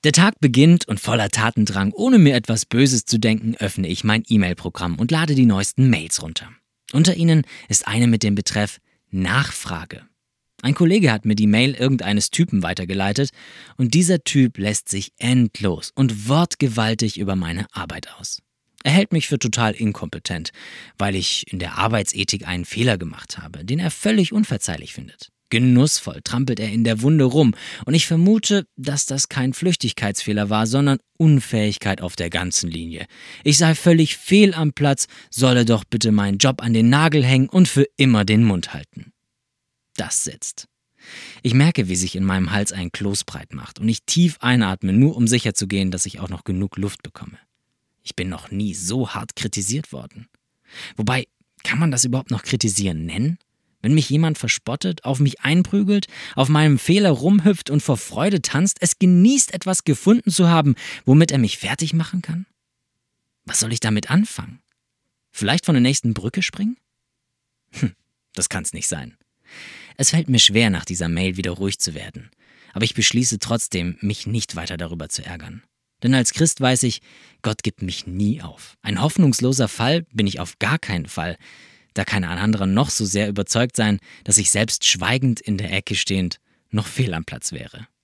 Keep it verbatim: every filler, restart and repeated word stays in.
Der Tag beginnt und voller Tatendrang, ohne mir etwas Böses zu denken, öffne ich mein E-Mail-Programm und lade die neuesten Mails runter. Unter ihnen ist eine mit dem Betreff Nachfrage. Ein Kollege hat mir die Mail irgendeines Typen weitergeleitet und dieser Typ lässt sich endlos und wortgewaltig über meine Arbeit aus. Er hält mich für total inkompetent, weil ich in der Arbeitsethik einen Fehler gemacht habe, den er völlig unverzeihlich findet. Genussvoll trampelt er in der Wunde rum und ich vermute, dass das kein Flüchtigkeitsfehler war, sondern Unfähigkeit auf der ganzen Linie. Ich sei völlig fehl am Platz, solle doch bitte meinen Job an den Nagel hängen und für immer den Mund halten. Das sitzt. Ich merke, wie sich in meinem Hals ein Kloß breit macht und ich tief einatme, nur um sicherzugehen, dass ich auch noch genug Luft bekomme. Ich bin noch nie so hart kritisiert worden. Wobei, kann man das überhaupt noch kritisieren nennen? Wenn mich jemand verspottet, auf mich einprügelt, auf meinem Fehler rumhüpft und vor Freude tanzt, es genießt, etwas gefunden zu haben, womit er mich fertig machen kann? Was soll ich damit anfangen? Vielleicht von der nächsten Brücke springen? Hm, das kann's nicht sein. Es fällt mir schwer, nach dieser Mail wieder ruhig zu werden. Aber ich beschließe trotzdem, mich nicht weiter darüber zu ärgern. Denn als Christ weiß ich, Gott gibt mich nie auf. Ein hoffnungsloser Fall bin ich auf gar keinen Fall. Da kann ein anderer noch so sehr überzeugt sein, dass ich selbst schweigend in der Ecke stehend noch fehl am Platz wäre.